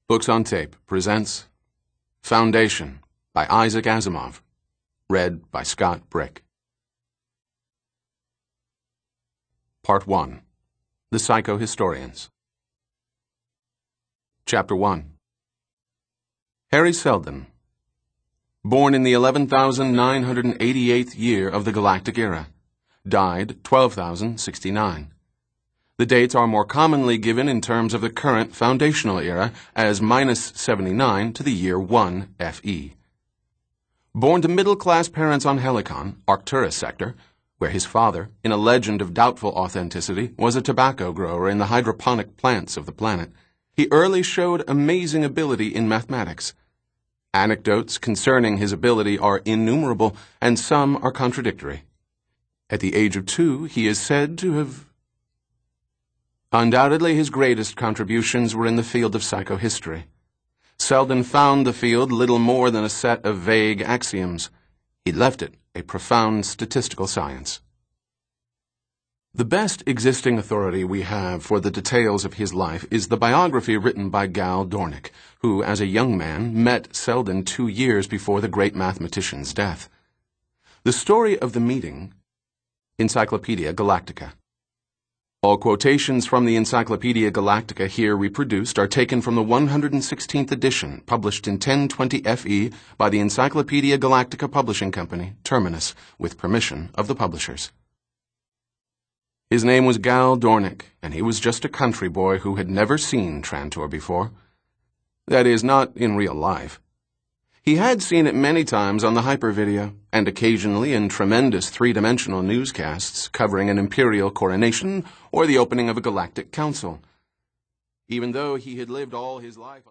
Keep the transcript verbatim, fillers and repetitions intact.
Books on Tape presents Foundation by Isaac Asimov, read by Scott Brick. Part one. The Psychohistorians. Chapter one. Hari Seldon, born in the eleven thousand nine hundred eighty-eighth year of the Galactic Era, died twelve thousand sixty-nine. The dates are more commonly given in terms of the current foundational era as minus seventy-nine to the year one F E. Born to middle-class parents on Helicon, Arcturus sector, where his father, in a legend of doubtful authenticity, was a tobacco grower in the hydroponic plants of the planet, he early showed amazing ability in mathematics. Anecdotes concerning his ability are innumerable, and some are contradictory. At the age of two, he is said to have Undoubtedly, his greatest contributions were in the field of psychohistory. Seldon found the field little more than a set of vague axioms. He left it a profound statistical science. The best existing authority we have for the details of his life is the biography written by Gal Dornick, who, as a young man, met Seldon two years before the great mathematician's death. The story of the meeting, Encyclopedia Galactica. All quotations from the Encyclopedia Galactica here reproduced are taken from the one hundred sixteenth edition, published in ten twenty F E by the Encyclopedia Galactica Publishing Company, Terminus, with permission of the publishers. His name was Gal Dornick, and he was just a country boy who had never seen Trantor before. That is, not in real life. He had seen it many times on the hypervideo, and occasionally in tremendous three-dimensional newscasts covering an imperial coronation or the opening of a galactic council. Even though he had lived all his life